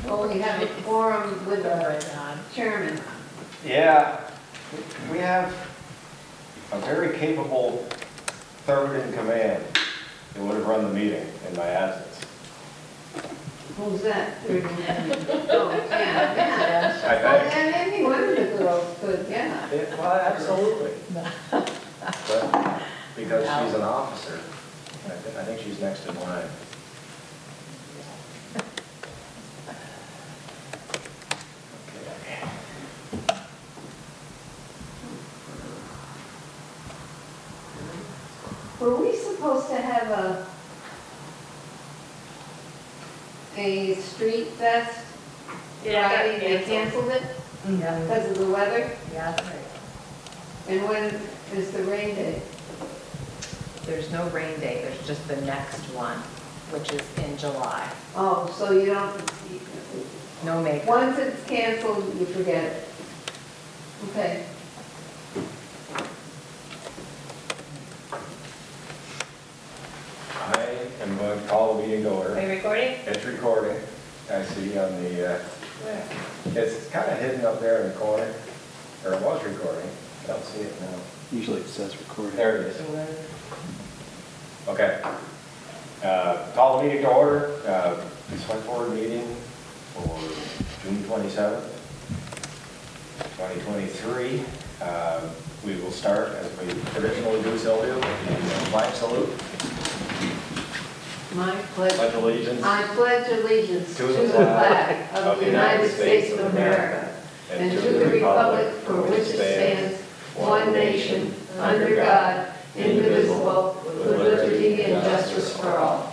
Well, we have a forum with the chairman. Yeah, we have a very capable third in command that would have run the meeting in my absence. Who's that? Oh, yeah, yeah. I Well, think. and any one of the girls could, yeah. Well, absolutely. But because she's an officer, I think she's next in line. Okay. Were we supposed to have a street fest Yeah, Friday? They got canceled it Yeah. because of the weather? Yeah, that's right. And when is the rain day? There's no rain day, there's just the next one, which is in July. Oh, so you don't, No makeup. once it's canceled, you forget it. Okay. I am going to call the meeting to order. Are you recording? It's recording. I see on the, it's kind of hidden up there in the corner, or it was recording. I don't see it now. Usually it says recording. There it is. Okay. Call the meeting to order. Select board meeting for June 27th, 2023. We will start, as we traditionally do, Sylvia, with the flag salute. My pledge. Pledge allegiance. I pledge allegiance To to the the flag of the United States of America and to the republic for which it stands, one nation, under God, indivisible, with liberty and justice for all.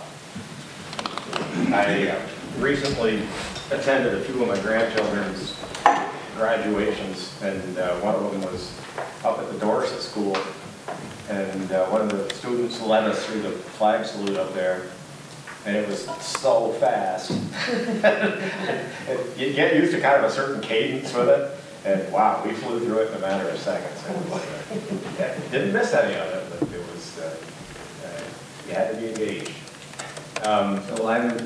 I recently attended a few of my grandchildren's graduations, and one of them was up at the Dorset School, and one of the students led us through the flag salute up there, and it was so fast. You get used to kind of a certain cadence with it, and wow, we flew through it in a matter of seconds. And didn't miss any of it, but it was, you had to be engaged. So I would,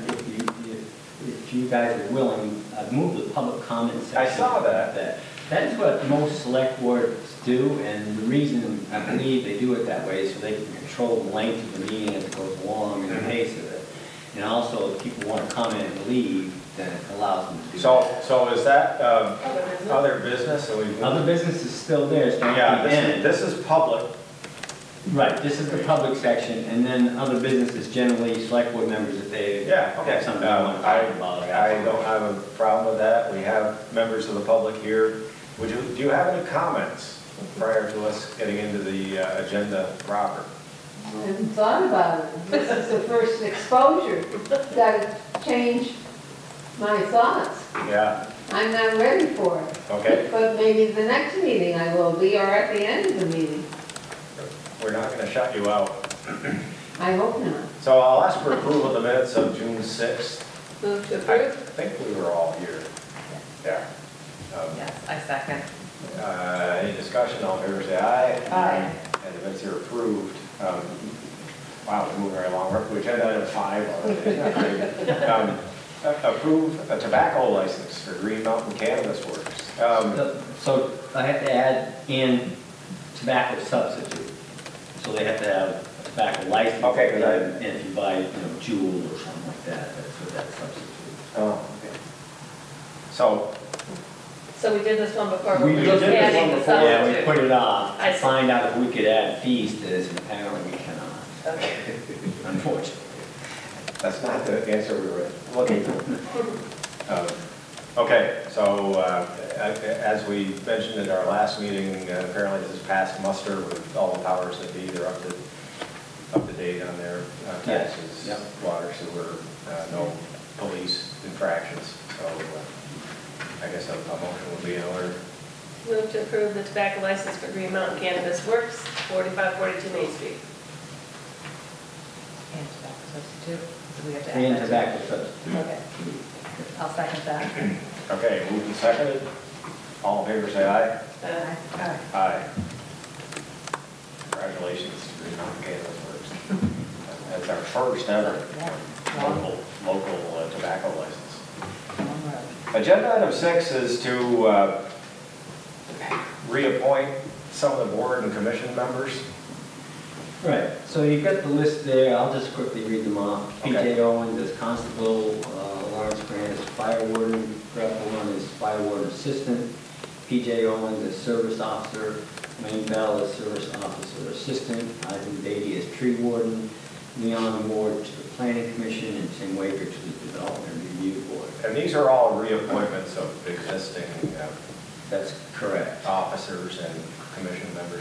if you guys are willing, I'd move the public comment section. I saw that. That's what most select boards do, and the reason I believe they do it that way is so they can control the length of the meeting as it goes along and the pace of it. And also, if people want to comment and leave, then it allows them to do that. So is that other business? Other business is still there, it's not Yeah, the end. this is public. Right, this is the public section, and then other businesses, generally select board members, if they Yeah, okay. have something they want to talk about. I don't have a problem with that. We have members of the public here. Do you have any comments prior to us getting into the agenda proper? I haven't thought about it. This is the first exposure. Got to change my thoughts. Yeah, I'm not ready for it. okay. But maybe the next meeting I will be, or at the end of the meeting. We're not going to shut you out. I hope not. So I'll ask for approval of the minutes of June 6th. Move to I approve? think we were all here. Yeah. Yes, I second. Any discussion? All in favor, say aye. Aye. And the minutes are approved. Wow, we're moving right along. We're up to agenda item 5 already. Approve a tobacco license for Green Mountain Cannabis Works. So I have to add in tobacco substitute. So they have to have a tobacco license. Okay, good. And if you buy, Juul or something like that, that's what that substitute. Oh, okay. So, So we did this one before, We we're did just this adding one the before. Yeah, we substitute. put it off I to see. find out if we could add fees to this, and apparently we cannot, Okay. unfortunately. that's not the answer we were looking for. Okay, so as we mentioned in our last meeting, apparently this has passed muster with all the powers that be. They're up to date on their taxes, Yep. water, sewer, no police infractions. So I guess a motion would be in order. Move to approve the tobacco license for Green Mountain Cannabis Works, 4542 Main Street. And tobacco substitute? Do we have to add And that? tobacco substitute. Okay. I'll second that. Okay, moved and seconded. All in favor, say aye. Aye. Aye. Congratulations to Green Mountain Cannabis Works. That's our first ever Yeah. local tobacco license. Agenda item 6 is to reappoint some of the board and commission members. Right, so you've got the list there, I'll just quickly read them off. Okay. P.J. Owens as constable, Lawrence Grant as fire warden, Brett Warren as fire warden assistant, P.J. Owens as service officer, Wayne Bell as service officer assistant, Ivan Beatty as tree warden, Leon Ward to the planning commission, and Tim Waker to the development review board. And these are all reappointments of existing That's correct. officers and commission members.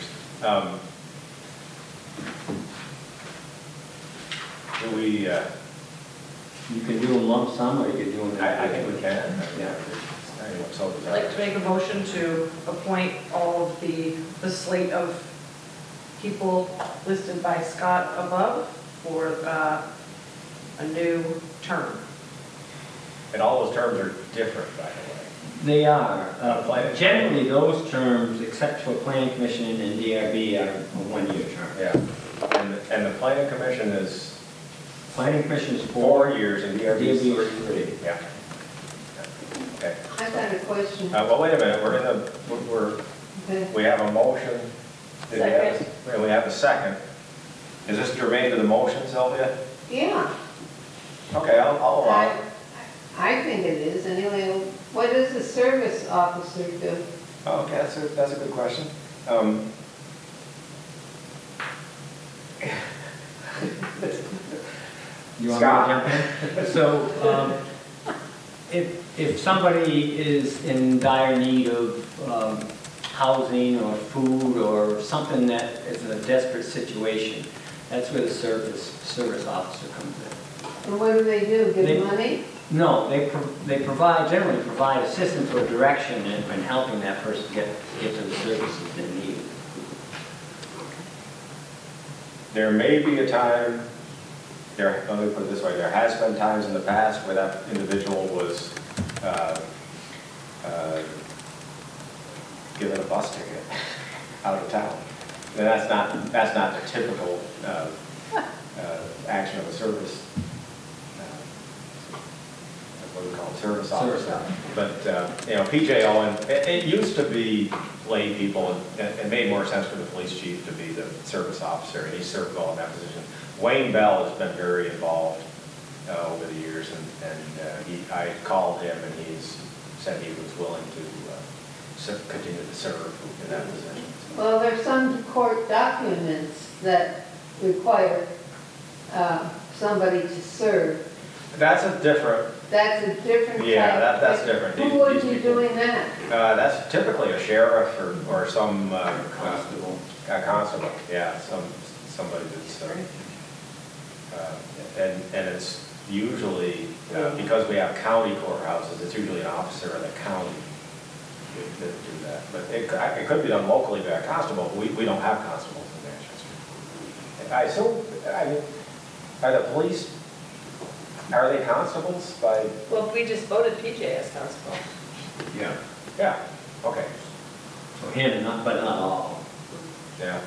Do we, You can do them lump sum, or you can do them. I think we can. Yeah. So I'd like to make a motion to appoint all of the slate of people listed by Scott above for a new term. And all those terms are different, by the way. They are. Generally, those terms, except for planning commission and DRB, are a one-year term. Yeah. And the planning commission is Planning commission is 4 years and DRB is DRB is 3. 3. Yeah. Okay. I've got a question. Well, wait a minute, Okay. we have a motion. Did we have- And we have a second. Is this germane to the motion, Sylvia? Yeah, Okay, I'll allow it. I think it is. Anyway, what does the service officer do? Okay, that's a good question. You want Scott? me to jump in? So, if somebody is in dire need of housing or food or something that is a desperate situation, that's where the service officer comes in. And what do? Give They- money? No, they generally provide assistance or direction in helping that person get to the services they need. There may be a time, let me put it this way, there has been times in the past where that individual was given a bus ticket out of town. And that's not the typical action of a service, what do we call it, service officer. But, P.J. Owen, it used to be lay people, and it made more sense for the police chief to be the service officer, and he served well in that position. Wayne Bell has been very involved over the years, and I called him, and he's said he was willing to continue to serve in that position. Well, there's some court documents that require somebody to serve. That's a different, That's a different type. yeah, that's different. Who would These be people- doing that? That's typically a sheriff or some Constable. a constable, yeah, somebody that's, and it's usually, because we have county courthouses, it's usually an officer of the county that do that. But it could be done locally by a constable, but we don't have constables in Manchester. I assume, are the police, are they constables by, Well, we just voted PJ as constable. Yeah. yeah, okay, So him, but not all. yeah.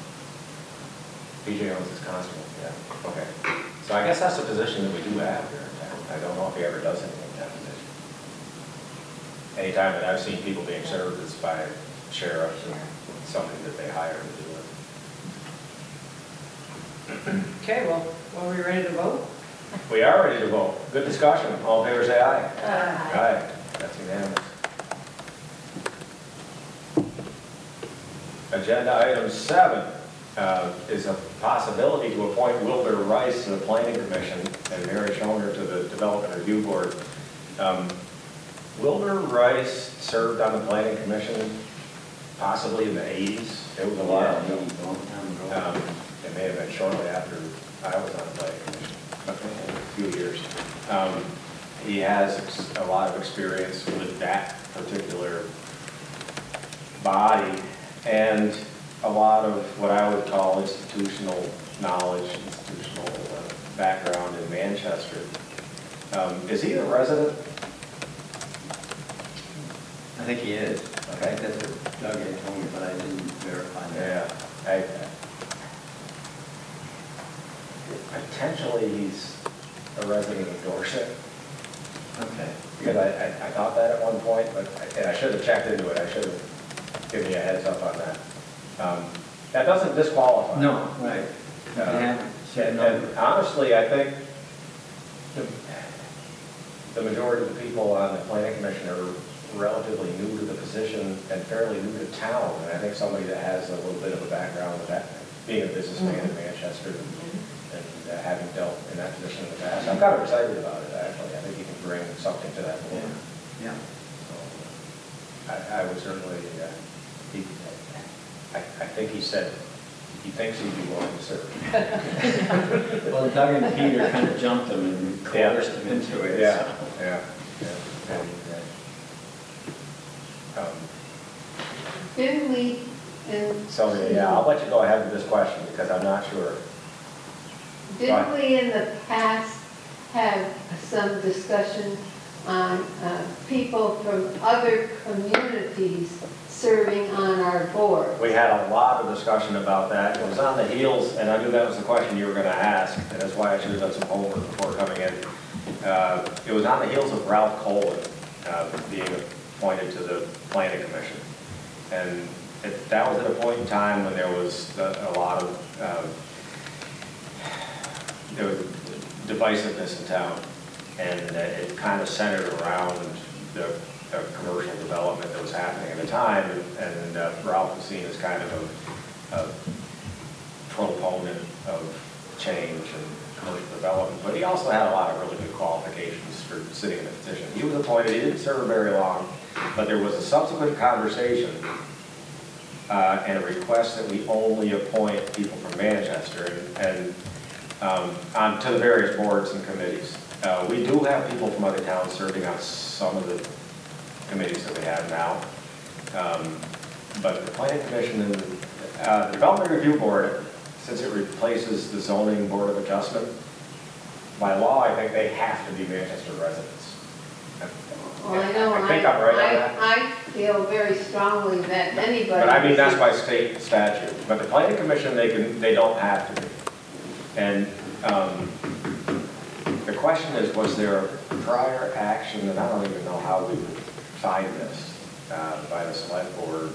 PJ owns his constable, yeah, okay. So I guess that's the position that we do have here in town. I don't know if he ever does anything in that position. Anytime that I've seen people being served, it's by sheriffs or somebody that they hire to do it. Okay, well, are we ready to vote? We are ready to vote. Good discussion. All in favor, say aye. Aye. Aye. That's unanimous. Agenda item 7 is a possibility to appoint Wilbur Rice to the Planning Commission and Mary Schoner to the Development Review Board. Wilbur Rice served on the Planning Commission possibly in the 80s. It was a while ago. Long time ago. It may have been shortly after I was on the Planning Commission, a few years. He has a lot of experience with that particular body and a lot of what I would call institutional knowledge, institutional background in Manchester. Is he a resident? I think he is. Okay, that's what Doug had told me, but I didn't verify that. Yeah. Potentially he's a resident of Dorset. Okay. because I thought that at one point, but, and I should have checked into it, I should have given you a heads up on that. That doesn't disqualify. No, right. You have said no. And honestly, I think the majority of the people on the planning commission are relatively new to the position and fairly new to town. And I think somebody that has a little bit of a background with that, being a businessman in Manchester and having dealt in that position in the past, I'm kind of excited about it, actually. I think he can bring something to that board. Yeah. So, I would certainly, I think he said, he thinks he'd be willing to serve. Well, Doug and Peter kind of jumped him and coerced him into it. Yeah, so. yeah, yeah. Didn't we, So, yeah, I'll let you go ahead with this question because I'm not sure. didn't we in the past have some discussion on people from other communities serving on our board? We had a lot of discussion about that. It was on the heels, and I knew that was the question you were going to ask, and that's why I should have done some homework before coming in. It was on the heels of Ralph Colvin being appointed to the Planning Commission. And that was at a point in time when there was a lot of there was divisiveness in town, and it kind of centered around the commercial development that was happening at the time, and Ralph was seen as kind of a proponent of change and commercial development, but he also had a lot of really good qualifications for sitting in the position. He was appointed, he didn't serve very long, but there was a subsequent conversation and a request that we only appoint people from Manchester and to the various boards and committees. We do have people from other towns serving on some of the committees that we have now. But the Planning Commission and the Development Review Board, since it replaces the Zoning Board of Adjustment, by law, I think they have to be Manchester residents. Well, I know, I think I'm right on that. I feel very strongly that anybody. But I mean, that's by state statute. But the Planning Commission, they don't have to be. And the question is, was there a prior action, and I don't even know how we would find this, by the select board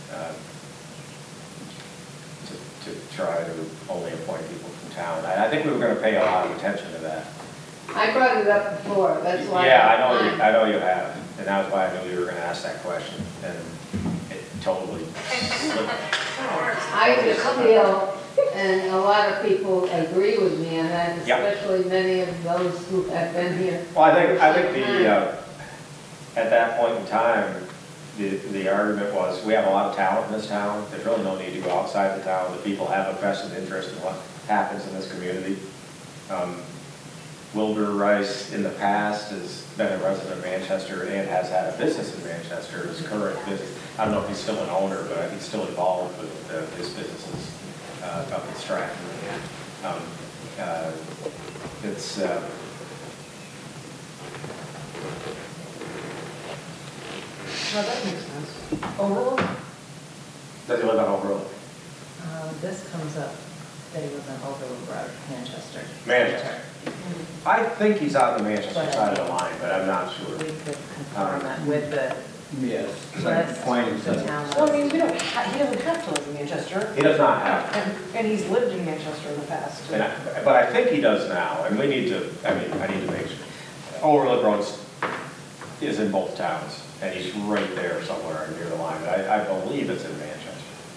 to try to only appoint people from town. I think we were going to pay a lot of attention to that. I brought it up before, that's why. Yeah, I know you have, and that was why I knew you were going to ask that question, and it totally slipped. I just feel, and a lot of people agree with me on that, Yep. especially many of those who have been here. Well, I think at that point in time, the argument was, we have a lot of talent in this town, there's really no need to go outside the town, the people have a vested interest in what happens in this community. Wilbur Rice in the past has been a resident of Manchester and has had a business in Manchester, his current business. I don't know if he's still an owner, but I think he's still involved with his businesses up in Stratton. It's No, that makes sense. Overall? does he live on Overlook? This comes up that he was on Overlook Road, Manchester. Manchester. I think he's on the Manchester side of the line, but I'm not sure. We could confirm that with the Yes. list, Point the town Well, I mean, list. he doesn't have to live in Manchester. He does not have, And he's lived in Manchester in the past. but I think he does now, and we need to, I need to make sure. Overlook Road is in both towns, and he's right there somewhere near the line, but I believe it's in Manchester.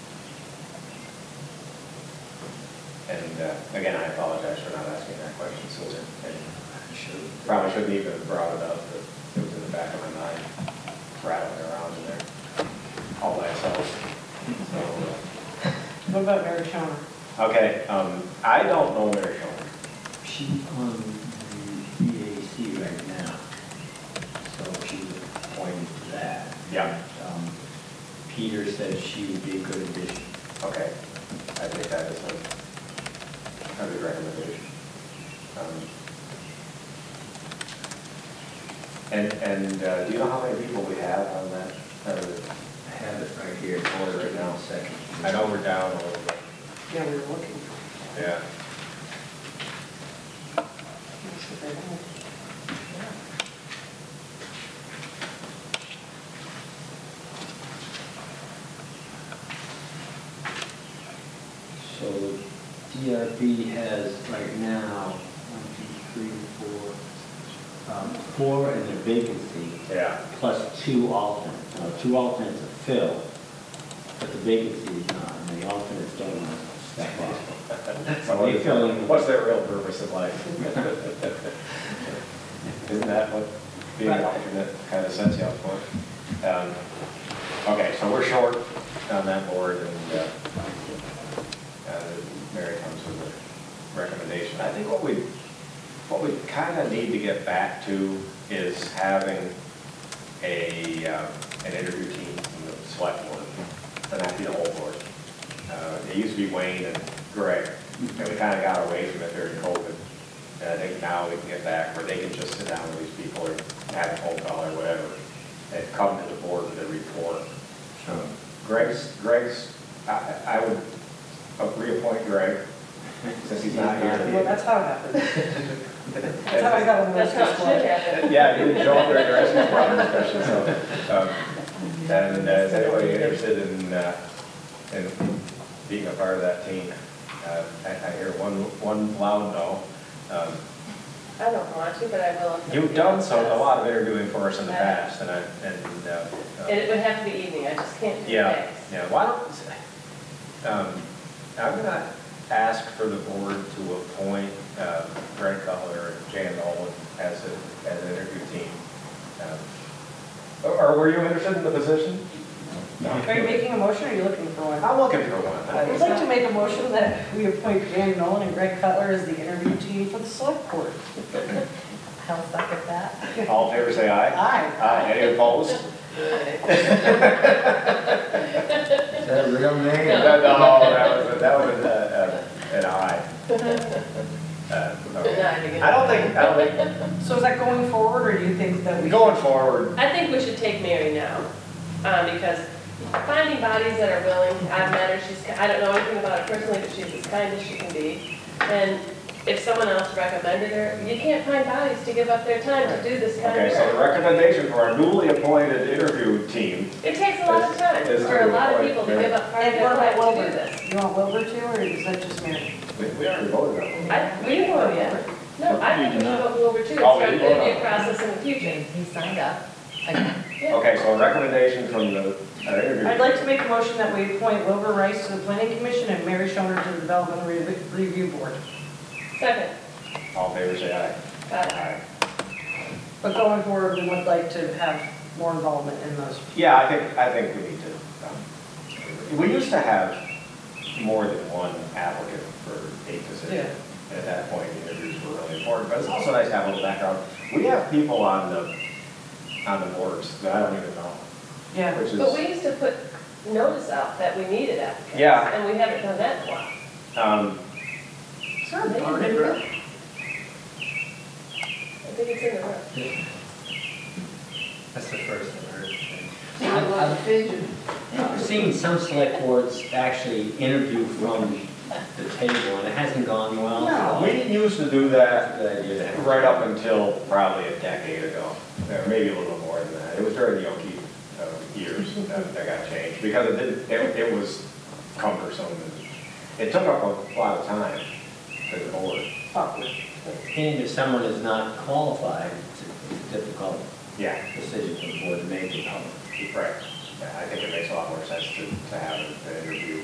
And again, I apologize for not asking that question, Susan. And probably shouldn't even have brought it up, but it was in the back of my mind, rattling around in there all by itself. So, What about Mary Schoner? okay, I don't know Mary Schoner. She's on the BAC right now, so she's appointed to that. Yeah. Peter says she would be a good addition. Okay, I think that is a good recommendation. And do you know how many people we have on that? I have it right here, order right now, second. I know we're down a little bit. Yeah, we were looking. Yeah. Let's see if they don't. he has right now, 4 in the vacancy, Yeah. plus 2 alternates. Now, 2 alternates are filled, but the vacancy is not, and the alternates don't want to step up. So They fill in- what's their real purpose in life? Isn't that what being an alternate kind of sets you up for? Okay, so we're short on that board, and Mary comes with a recommendation. I think what we kind of need to get back to is having an interview team from the select board, and not be the whole board. It used to be Wayne and Greg, and we kind of got away from it during COVID. And I think now we can get back where they can just sit down with these people or have a phone call or whatever, and come to the board with a report. Greg's, I would reappoint Greg, since he's not Well, here. that's how it happened. That's how I got on the That's list. how it should happen. Yeah, he didn't show up during the rest of his problem discussion, so. And is anybody interested in being a part of that team? I hear one loud no. I don't want to, but I will. if You've done a lot of interviewing for us in the past, and It would have to be evening, I just can't do yeah, days. yeah, why don't, I'm gonna ask for the board to appoint Greg Cutler and Jan Nolan as an interview team. Or were you interested in the position? Are you making a motion or are you looking for one? I'm looking for one. I would like to make a motion that we appoint Jan Nolan and Greg Cutler as the interview team for the select board. I'll second that. All in favor, say aye. Aye. Aye, any opposed? Is that a real name? No, that was an aye. Okay. I don't think, So is that going forward or do you think that we? going forward, I think we should take Mary now, because finding bodies that are willing, I've met her, I don't know anything about her personally, but she's as kind as she can be. And if someone else recommended her, you can't find bodies to give up their time to do this kind okay, of so the work. recommendation for our newly appointed interview team, It takes a lot of time Is for a lot of to people to appoint give up part of And their what about life to do Wilbur? this. You want Wilbur too, or is that just Mary? we already voted on it. We didn't vote yet. No, I think we should vote Wilbur too, and Oh, we start did the vote on interview it. process in the future. He signed up. Again. Yeah. Okay, so a recommendation from the interview. I'd like to make a motion that we appoint Wilbur Rice to the planning commission and Mary Schoner to the development review board. Second. All in favor, say aye. Aye. But going forward, we would like to have more involvement in those. Yeah, I think we need to, we used to have more than one applicant for a position. At that point, the interviews were really important, but it's also nice to have a little background. We have people on the boards that I don't even know, Yeah. which is, But we used to put notice out that we needed applicants. Yeah. And we haven't done that in a while. Is there a barn in there? I think it's in the room. That's the first I've heard. I've seen some select boards actually interview from the table, and it hasn't gone well. No. we used to do That's that a good idea to have. right up until probably a decade ago, or maybe a little more than that. It was during the Oki years that got changed, because it was cumbersome. It took up a lot of time for the board. And if someone is not qualified, it's a difficult Yeah, decision for the board to make. right. Yeah, I think it makes a lot more sense to have an interview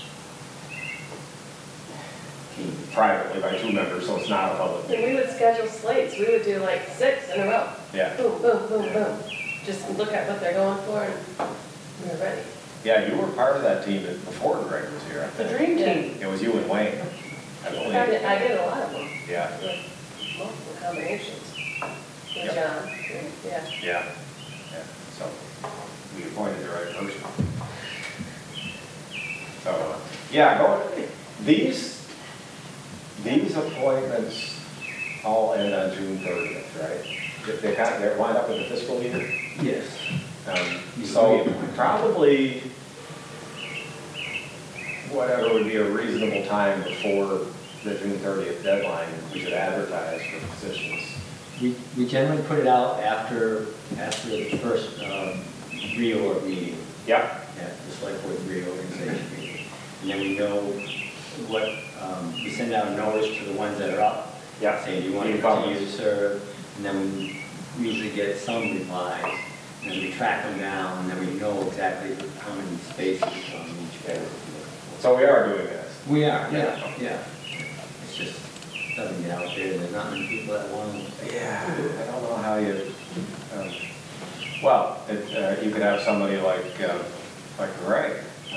privately by 2 members, so it's not a public And meeting. we would schedule slates. We would do like 6 in a row. Yeah, Boom, boom, boom, boom. Just look at what they're going for and we're ready. yeah, you were part of that team before Greg was here, I The think. dream team. It was you and Wayne, I I believe. did a lot of them Yeah, with multiple combinations. With Yep. John, yeah. yeah, yeah, so we appointed the right person. So, yeah, these appointments all end on June 30th, right? They're lined up with the fiscal year. Yes. So probably whatever would be a reasonable time before the June 30th deadline, we should advertise for positions. We generally put it out after the first reorg meeting, Yep, the select board reorganization meeting. And then we know what, we send out a notice to the ones that are up. Yeah. Saying, do you want to continue to serve? And then we usually get some replies, and then we track them down, and then we know exactly how many spaces on each bed. So we are doing this. We are, yeah. It's just, doesn't get out there, there's not many people that want to. Yeah, I don't know how you, well, you could have somebody like Greg,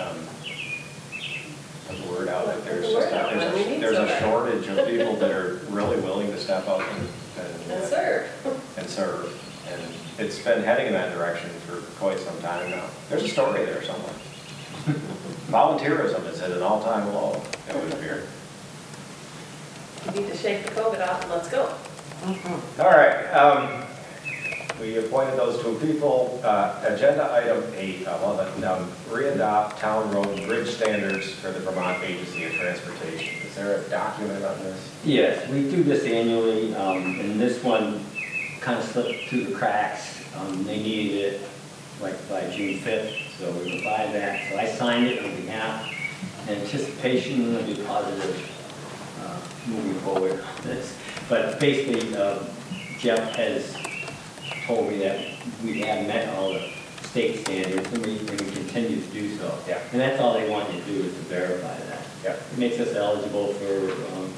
put the word out that there's just, there's a shortage of people that are really willing to step up And serve. and serve. And it's been heading in that direction for quite some time now. There's a story there somewhere. Volunteerism is at an all-time low in Whittier. You need to shake the COVID off and let's go. All right, we appointed those two people. Agenda item 8, I love it. Readopt town road and bridge standards for the Vermont Agency of Transportation. Is there a document on this? Yes, we do this annually, and this one kind of slipped through the cracks. They needed it like by June 5th, so we revised that. So I signed it on behalf, in anticipation of the positive moving forward on this. But basically, Jeff has told me that we have met all the state standards, and we continue to do so. Yeah. And that's all they want you to do is to verify that. Yeah. It makes us eligible for,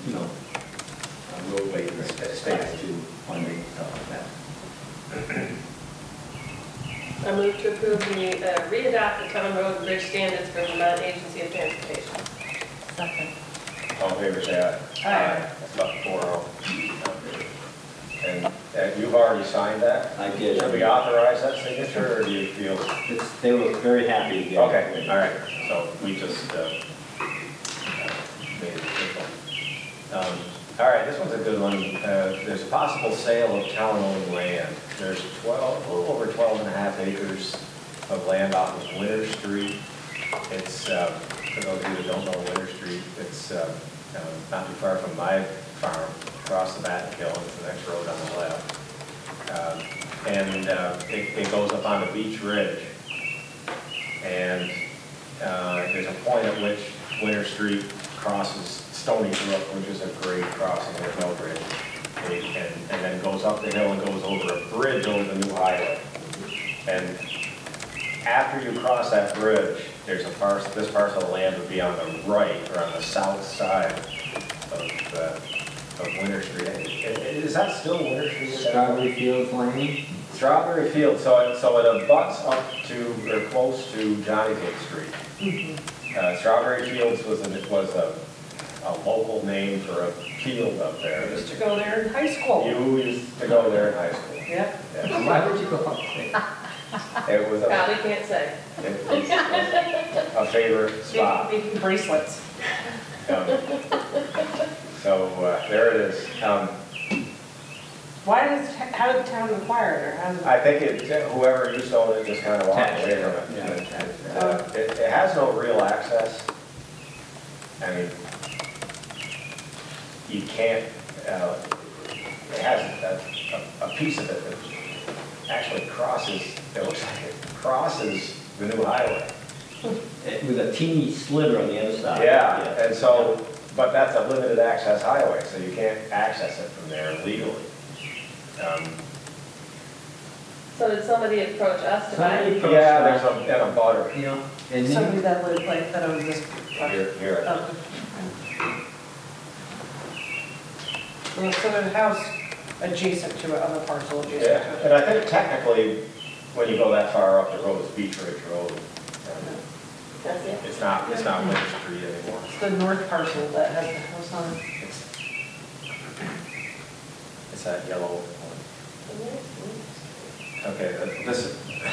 roadway states to funding, stuff like that. I move to approve the, readopt the town road and bridge standards for Vermont Agency of Transportation. Second. All in favor, say aye. Aye. That's about 4-0. And you've already signed that? I did. Should we authorize that signature, or do you feel? They were very happy to get it. Okay, all right, so we just made it simple. All right, this one's a good one. There's a possible sale of town-owned land. There's a little over 12.5 acres of land off of Winter Street. It's, for those of you that don't know Winter Street, it's not too far from my farm, across the Batten Hill, it's the next road on the left. It goes up on the Beach Ridge. And there's a point at which Winter Street crosses Stony Brook, which is a grade crossing, there's no bridge. And then goes up the hill and goes over a bridge over the new highway. And after you cross that bridge, there's a parcel, this parcel of land would be on the right, or on the south side of Winter Street. Is that still Winter Street? Strawberry Fields Lane? Strawberry Field, so it abuts up to, or close to Johnny Cake Street. Strawberry Fields was a local name for a field up there. Used to go there in high school. You used to go there in high school. Yep. Yeah. Why would you go up there? It was Probably can't say. a favorite spot. Making bracelets. So there it is. How did the town acquire it, or how did? I think whoever used to own it just kind of walked away from it. Yeah. It has no real access. I mean, you can't, it has a piece of it that actually crosses, it looks like it crosses the new highway. With a teeny sliver on the other side. Yeah, and so, but that's a limited access highway, so you can't access it from there legally. So did somebody approach us to buy Somebody it? approached Yeah, us, there's a butter. You know, and then, Somebody that lived like, that owns this. Here. Oh. Well, so there's a house adjacent to it, on the parcel adjacent Yeah, to it. and I think technically, when you go that far up the road, it's Beach Ridge Road. That's it? It's not Winter Street anymore. It's the north parcel that has the house on it. It's that yellow one. Okay, this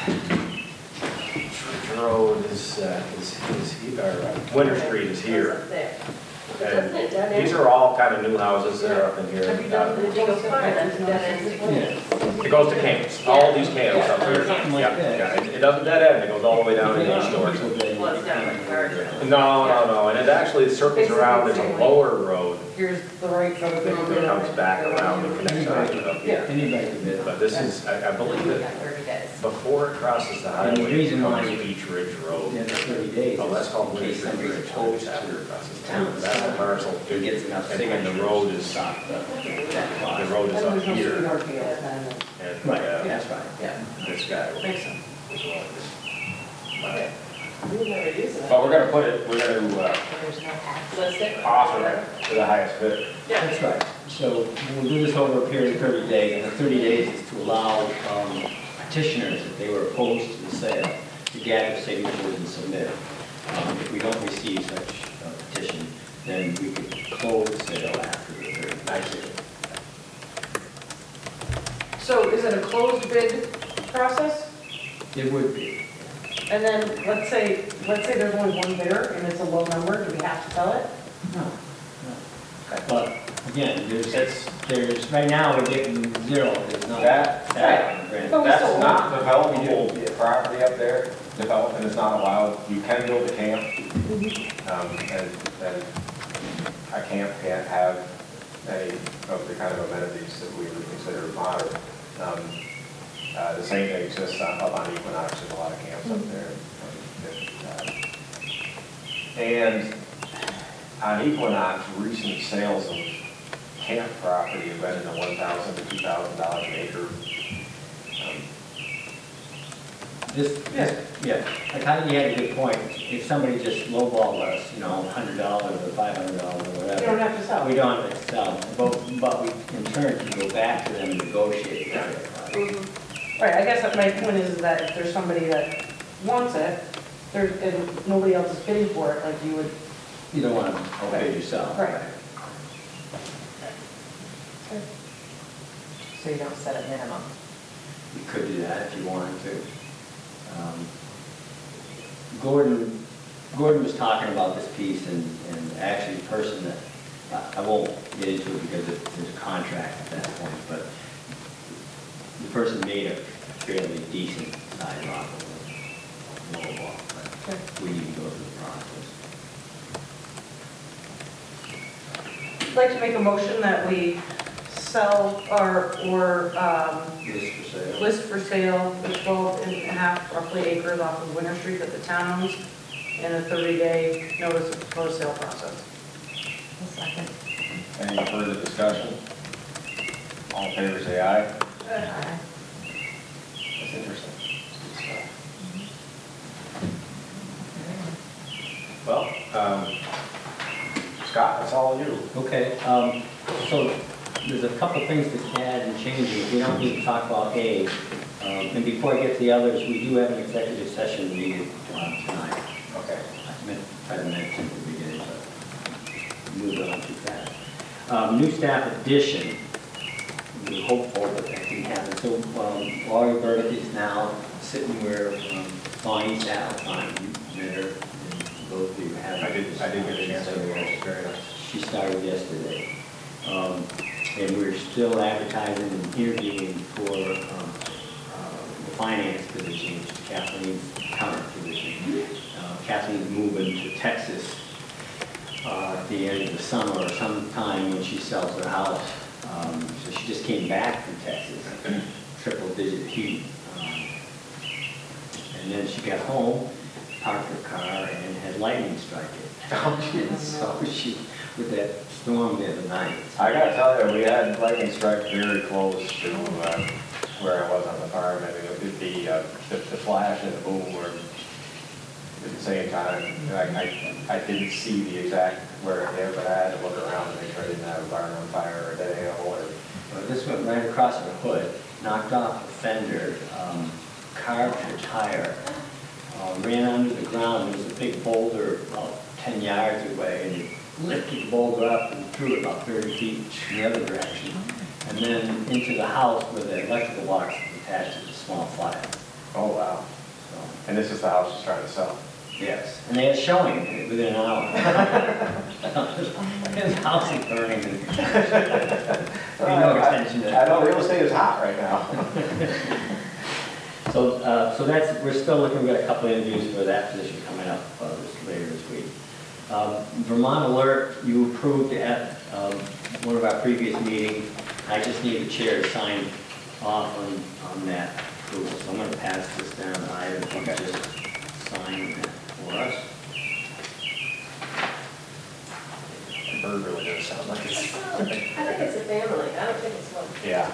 Ridge Road is here, or Winter Street is It's here. up there. But And doesn't it dead end? these are all kind of new houses that are up in here. Have you done the Jingle Fire, that's a dead end sequence. It goes to camps, all these camps up here. Something like Yeah, that. yeah, it doesn't dead end, it goes all the way down to the store. Well, it's not like hard. No, and it actually circles around, there's a lower road here's the right of It comes back around and connects back to the. Yeah. Anybody can bid. But this is, I believe We that got 30 days. before it crosses the And the highway, it reason why comes you- Beach Ridge Road. Yeah, the 30 days. Oh, that's called in Beach case Ridge somebody's Road, opposed it's after to it crosses town. town. That's a parcel. It gets enough And signatures. the road is, Stop the that road is up And there's no here. sweetheart field, and, And Right, uh, that's right. yeah, this guy makes sense. as well. Okay. We would never use it. But we're gonna put it, we're gonna There's no tax. List it. offer it to the highest bidder. That's right. So we'll do this over a period of 30 days, and the 30 days is to allow petitioners, if they were opposed to the sale, to gather signatures and submit. If we don't receive such a petition, then we could close the sale after the 30 days. So is it a closed bid process? It would be. And then, let's say there's only one bidder and it's a low number, do we have to sell it? No, no. But again, there's, right now, we're getting zero, there's not. That- grant. But we That's sold. not developable property up there, development is not allowed, you can build a camp. And a camp can't have any of the kind of amenities that we would consider modern. The same thing exists up on Equinox, there's a lot of camps up there. And on Equinox, recent sales of camp property have been in the $1,000 to $2,000 an acre. Yeah, I kind of had a good point. If somebody just lowballed us, $100 or $500 or You don't whatever, have to sell. we don't have to sell. But we, in turn, can go back to them and negotiate. Right, I guess that my point is that if there's somebody that wants it, and nobody else is bidding for it, like you would, You don't want to outbid yourself. Right. So you don't set a minimum. You could do that if you wanted to. Gordon was talking about this piece, and actually the person that, I won't get into it because there's a contract at that point, but the person made a fairly decent size offer of low ball, but we need to go through the process. I'd like to make a motion that we sell or List for sale. list for sale the 12.5 roughly acres off of Winter Street that the town owns in a 30-day notice of proposed sale process. A second. Any further discussion? All in favor, say aye. Aye. That's interesting. Well, Scott, it's all you. Okay, so there's a couple things to add and changes. We don't need to talk about A. And before I get to the others, we do have an executive session needed tonight. Okay. I tried to mention at the beginning, but moved on too fast. New staff addition, we're hopeful that that can happen. So Laurie Burdick is now sitting where Bonnie sat last time. You met her, and both of you have. I did get a chance to meet her, she's very nice. She started yesterday. And we're still advertising and interviewing for the finance position, which is Kathleen's current position. Kathleen's moving to Texas at the end of the summer or sometime when she sells her house. So she just came back from Texas, triple-digit heat. And then she got home, parked her car, and had lightning strike it. And so she, with that storm the other night. I gotta tell you, we had lightning strike very close to where I was on the farm. I mean, the flash and the boom were at the same time. I didn't see the exact where it hit, but I had to look around to make sure I didn't have a barn on fire or a dead animal or. This went right across her hood, knocked off a fender, carved her tire, ran under the ground. There was a big boulder about 10 yards away, and it lifted the boulder up and threw it about 30 feet in the other direction. And then into the house where the electrical box was attached to the small fire. Oh, wow. So, And this is the house she's trying to sell. yes, and they had showing within an hour. His house is burning. Pay no attention to I know real estate is hot right now. So that's, we're still looking, we've got a couple of interviews for that position coming up later this week. Vermont Alert, you approved at one of our previous meetings. I just need the chair to sign off on that approval. So I'm going to pass this down. I have to just sign that for us. The bird really does sound like it's. I think it's a family, I don't think it's one. Yeah.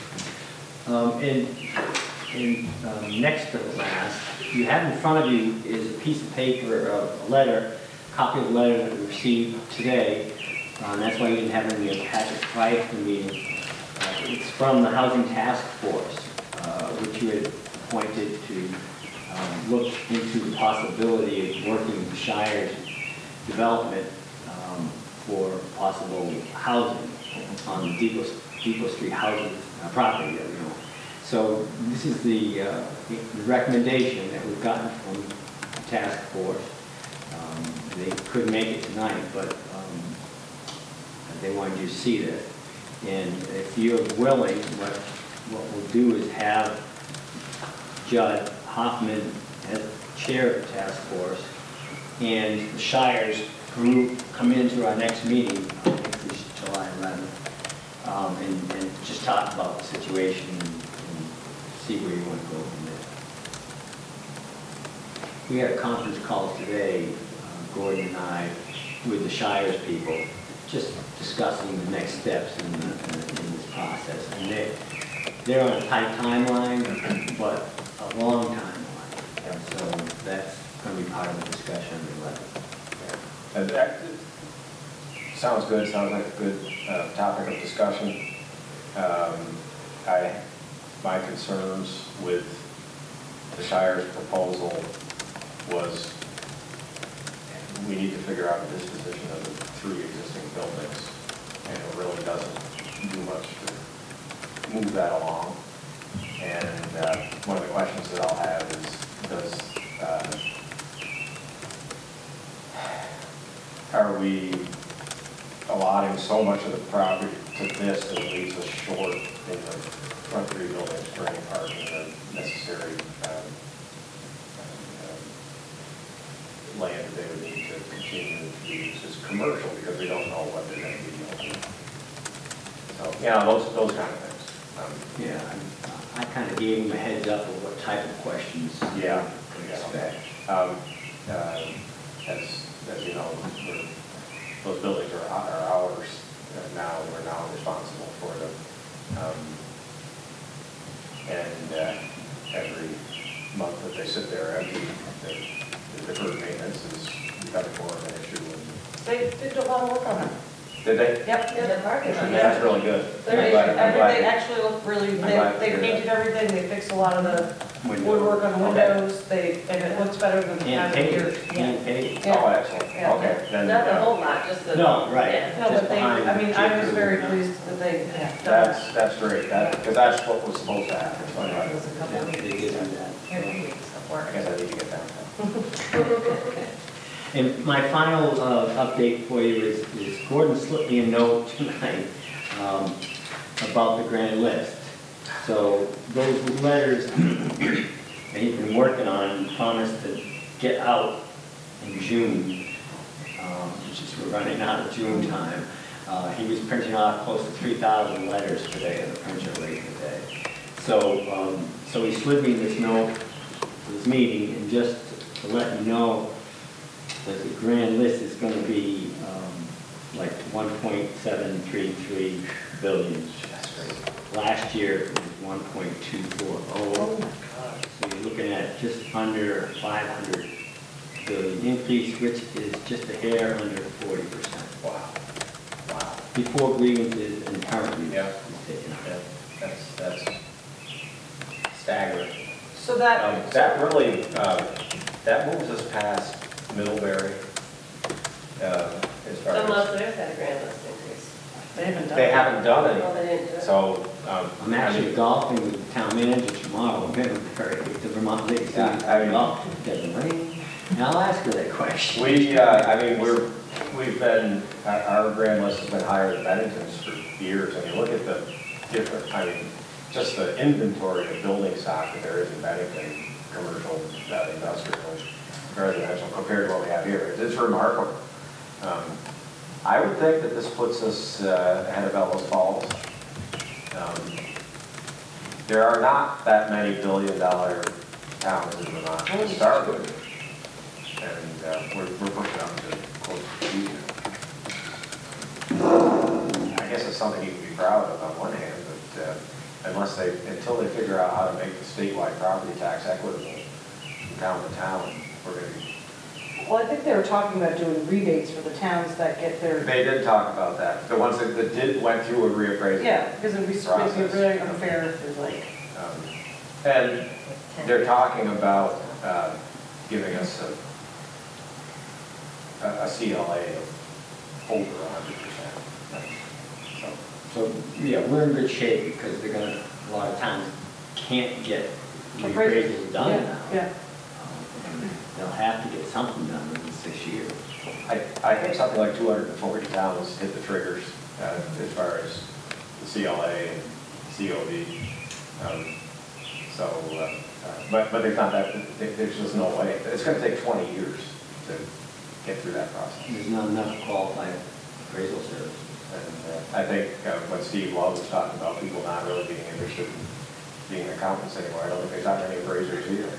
Next to the last, you have in front of you is a piece of paper, a letter, copy of the letter that we received today. That's why you didn't have it in your packet prior to the meeting. It's from the Housing Task Force, which you had appointed to look into the possibility of working with Shire's development for possible housing on the Depot Street housing property that we own. So this is the recommendation that we've gotten from the task force. They couldn't make it tonight, but they wanted you to see this. And if you're willing, what we'll do is have Judd Hoffman as chair of the task force and the Shire's group come into our next meeting, I think it's July 11th, and just talk about the situation and see where you want to go from there. We had a conference call today, Gordon and I, with the Shire's people, just discussing the next steps in this process. And they're on a tight timeline, but a long timeline. And so that's going to be part of the discussion on the 11th. And that sounds good, sounds like a good topic of discussion. My concerns with the Shire's proposal was we need to figure out the disposition of the 3 existing buildings, and it really doesn't do much to move that along. And one of the questions that I'll have is, are we allotting so much of the property to this that it leaves us short in the front 3 buildings for any parking or necessary land that they would need to continue to use as commercial, because we don't know what they're going to be doing. So, yeah, those kind of things. Yeah, I kind of gave them a heads up of what type of questions. Yeah. to expect. As you know, those buildings are ours now. We're now responsible for them. And every month that they sit there empty, the deferred maintenance is becoming more of an issue. They did a lot of work on it. Did they? Yep. Yeah, the parking lot. And that's really good. They I'm actually look really, glad to they hear painted everything, they fixed a lot of the woodwork on the Okay. windows, and it looks better than the And past years. paid, and paid. Yeah. Oh, excellent. Yeah. Okay. Then, Not the whole lot, just the. No, right. Yeah. No, Just but they, behind I mean, I was J. very Crew. pleased that they had done that. That's great. Because that's what was supposed to happen. So It was a couple Yeah, of they weeks. did do that. Here, weeks of work. I guess I need to get downtown. And my final update for you is Gordon slipped me a note tonight about the grand list. So those letters that he's been working on promised to get out in June, which is we're running out of June time. He was printing off close to 3,000 letters today at the printer rate today. So he slid me this note for this meeting, and just to let you know that the grand list is going to be like 1.733 billion. That's great. Last year it was 1.240. Oh my God. So you're looking at just under 500 billion increase, which is just a hair under 40%. Wow. Wow. Before grievances and current use Yeah. is taken out. That's staggering. So that, That really, that moves us past Middlebury, as far as, Unless there's had a grand list increase. they haven't done they it. haven't done Well, it, they didn't do it. so. I'm actually golfing with the town manager tomorrow in Middlebury, with the Vermont League. Yeah, I mean- Golf, doesn't rain. And I'll ask her that question. We've been, our grand list has been higher than Bennington's for years. I mean, look at the different, just the inventory of building stock that there is in Bennington, commercial, industrial, residential, compared to what we have here. It's remarkable. I would think that this puts us ahead of Bellows Falls. There are not that many billion-dollar towns in Vermont to start with, and we're pushing up to close to the future. I guess it's something you can be proud of on one hand, but until they figure out how to make the statewide property tax equitable from town to town, we're going to be. Well, I think they were talking about doing rebates for the towns that get their, They did talk about that. The ones that went through a reappraisal. yeah, because it'd be really unfair if there's like, And they're talking about giving us a CLA of over 100%. So, yeah, we're in good shape because they're gonna, a lot of towns can't get reappraisals done now. yeah. They'll have to get something done in this year. I think something like 240 towns hit the triggers as far as the CLA and COD. But there's not that, there's just no way. It's going to take 20 years to get through that process. There's not enough qualified appraisal services. And I think when Steve Love was talking about people not really being interested in being accountants anymore, I don't think there's not many appraisers either.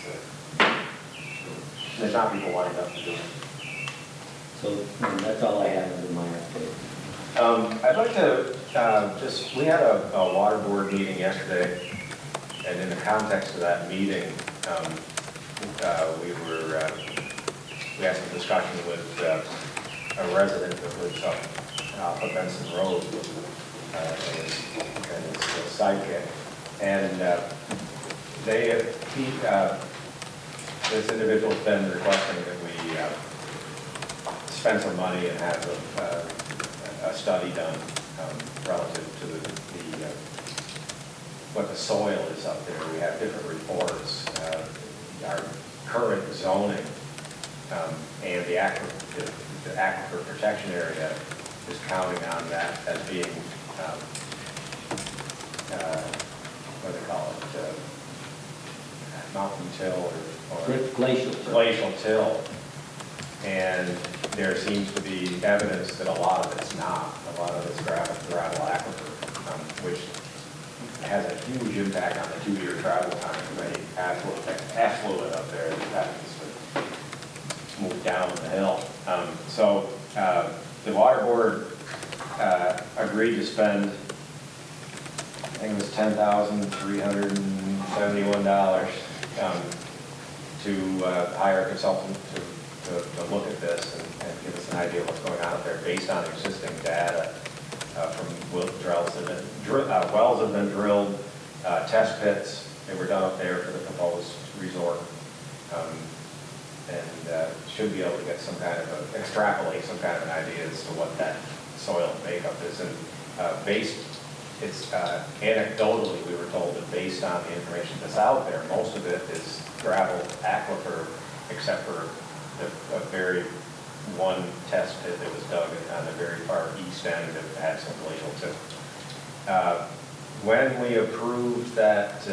There's not people lined up to do it. So that's all I have under my update. I'd like to we had a water board meeting yesterday, and in the context of that meeting, we had some discussion with a resident that lives up off of Benson Road and his sidekick, and this individual's been requesting that we spend some money and have a study done relative to what the soil is up there. We have different reports. Our current zoning and the aquifer protection area is counting on that as being, what do they call it, mountain till or Glacial. glacial till. And there seems to be evidence that a lot of it's not. A lot of it's gravel aquifer, which has a huge impact on the 2-year travel time of any affluent up there that happens to move down the hill. So the water board agreed to spend, I think it was $10,371 to hire a consultant to look at this and give us an idea of what's going on up there based on existing data from wells that have been drilled, test pits that were done up there for the proposed resort, and should be able to get some kind of extrapolate some kind of an idea as to what that soil makeup is. And anecdotally, we were told that based on the information that's out there, most of it is gravel aquifer, except for a very one test pit that was dug on the very far east end that had some glacial tip. When we approved that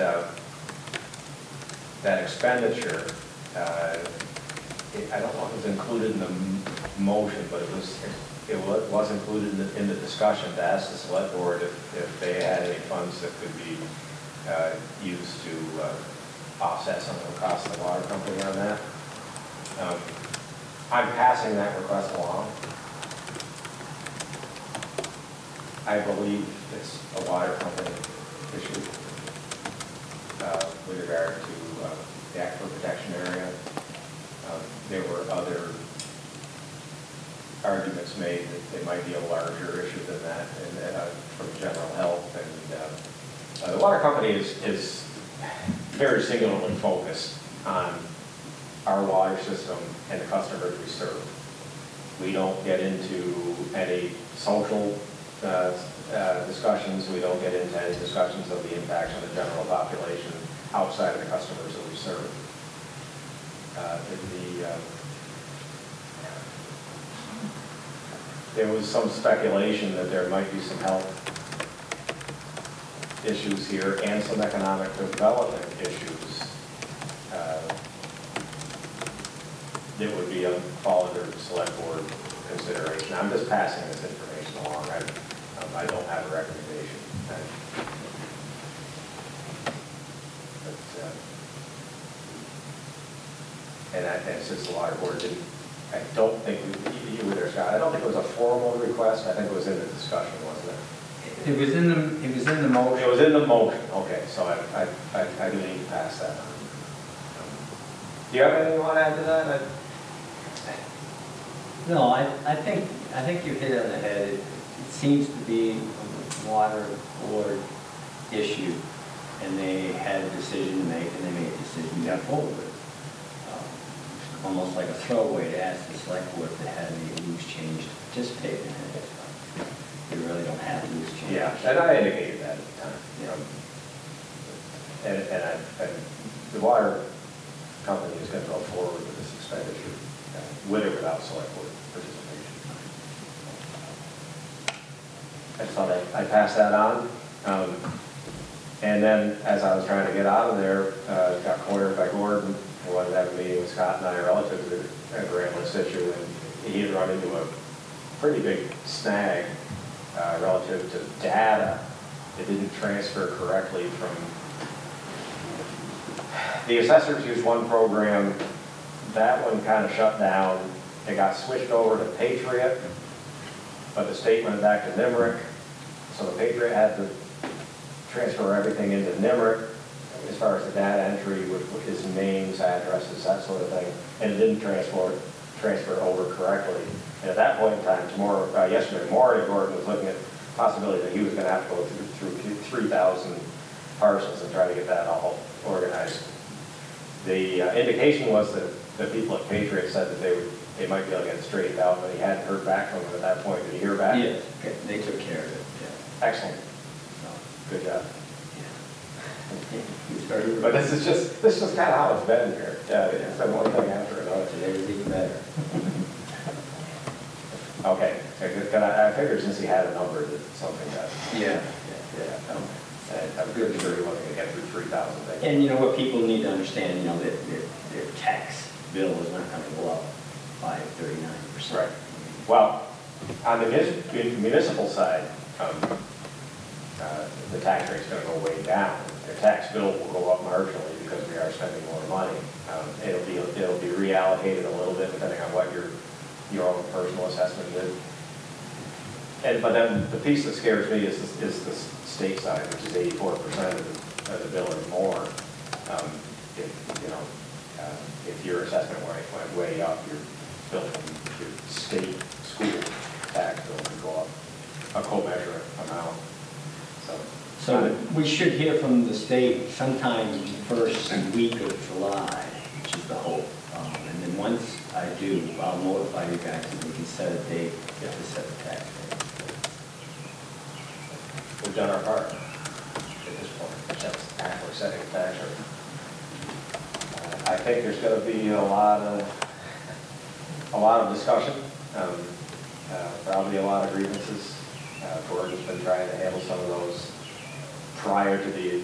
expenditure, I don't know if it was included in the motion, but it was included in the discussion to ask the select board if they had any funds that could be used to offset some of the costs of the water company on that. I'm passing that request along. I believe it's a water company issue with regard to the aquifer protection area. There were other arguments made that it might be a larger issue than that, and from general health. And the water company is very singularly focused on our water system and the customers we serve. We don't get into any social discussions. We don't get into any discussions of the impacts on the general population outside of the customers that we serve. There was some speculation that there might be some health issues here and some economic development issues that would be fall under the select board consideration. I'm just passing this information along. I don't have a recommendation. And since the water board didn't, I don't think, you were there, Scott, I don't think it was a formal request. I think it was in the discussion, wasn't it? It was in the motion. It was in the motion, okay, so I do need to pass that on. Do you have anything you want to add to that? No, I think you hit it on the head. It seems to be a water board issue, and they had a decision to make, and they made a decision to move forward. Almost like a throwaway to ask the select board if they had any loose change to participate in it. You really don't have loose change. Yeah, and I indicated that at the time, you know. And the water company is going to go forward with this expenditure, with or without select board participation. I just thought I'd pass that on. And then, as I was trying to get out of there, got cornered by Gordon, who wanted to have a meeting with Scott and I relative to the Grand List issue, and he had run into a pretty big snag relative to data that didn't transfer correctly from, the assessors used one program, that one kind of shut down, it got switched over to Patriot, but the state went back to Nimerick, so the Patriot had to transfer everything into Nimerick as far as the data entry with his names, addresses, that sort of thing, and it didn't transfer over correctly. And at that point in time, yesterday morning, Gordon was looking at the possibility that he was going to have to go through 3,000 parcels and try to get that all organized. The indication was that the people at Patriot said that they might be able to get it straightened out, but he hadn't heard back from them at that point. Did you hear back? Yes, okay. They took care of it, yeah. Excellent. Good job. It was very, But this is just kind of how it's been here. It's been one thing after another. today was even better. Okay, I figured since he had a number that something got, Yeah. I'm pretty sure he wasn't going to get through 3,000 things. And you know what people need to understand, you know, that their tax bill is not going to go up by 39%. Right. Well, on the municipal side, the tax rate's going to go way down. The tax bill will go up marginally because we are spending more money. It'll be reallocated a little bit depending on what your own personal assessment is. But then the piece that scares me is the state side, which is 84% of the bill or more. If your assessment went way up, your state school tax bill would go up a co-measure amount. So we should hear from the state sometime the first week of July, which is the hope. And then once I do, I'll notify you guys and we can set a date to set the tax rate. We've done our part at this point. That's actually setting the tax rate. I think there's going to be a lot of discussion, probably a lot of grievances. Gordon's been trying to handle some of those prior to the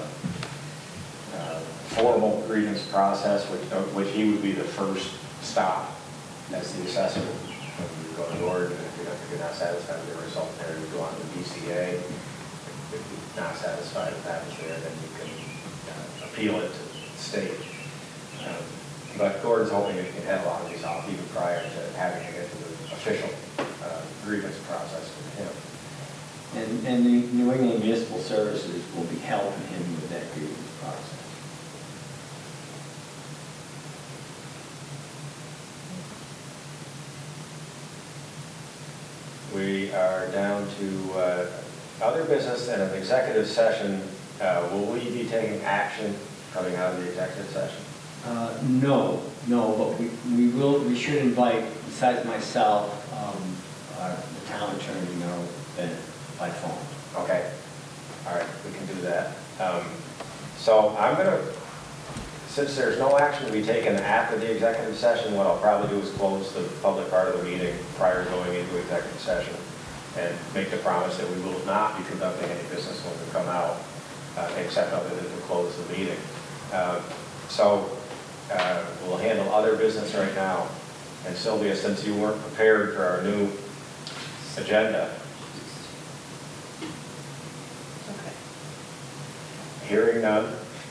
formal grievance process, which he would be the first stop as the assessor. When you go to Gordon, if you're not satisfied with the result there, you go on to BCA. If you're not satisfied with that there, then you can appeal it to the state. But Gordon's hoping it can head a lot of these off even prior to having to get to the official grievance process with him. And the New England Municipal Services will be helping him with that grievance process. We are down to other business and an executive session. Will we be taking action coming out of the executive session? No, but we should invite, besides myself, the town attorney, Merrill Bennett, by phone. Okay. All right, we can do that. So I'm going to, since there's no action to be taken after the executive session, what I'll probably do is close the public part of the meeting prior to going into executive session and make the promise that we will not be conducting any business when we come out, except other than to close the meeting. So we'll handle other business right now. And Sylvia, since you weren't prepared for our new agenda, Okay. hearing none,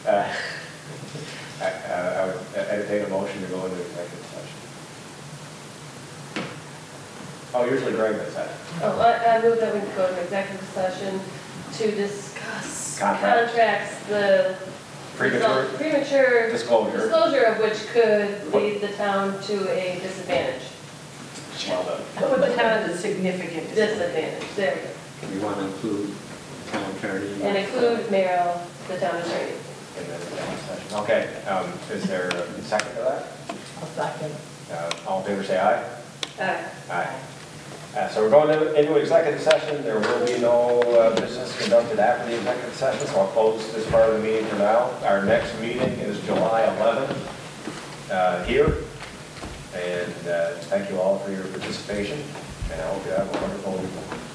I would entertain a motion to go into executive session. Oh, usually Greg does that. Oh, I move that we go to executive session to discuss Contracts. contracts, the Premature premature disclosure. disclosure of which could lead the town to a disadvantage. Well done. Put the town at a significant Disadvantage, there we go. We want to include the town attorney. And include Merrill, the town attorney. In the executive session. Okay, is there a second to that? I'll second. All in favor, say aye. Aye. Aye. So we're going into executive session. There will be no business conducted after the executive session, so I'll close this part of the meeting for now. Our next meeting is July 11th here. And thank you all for your participation, and I hope you have a wonderful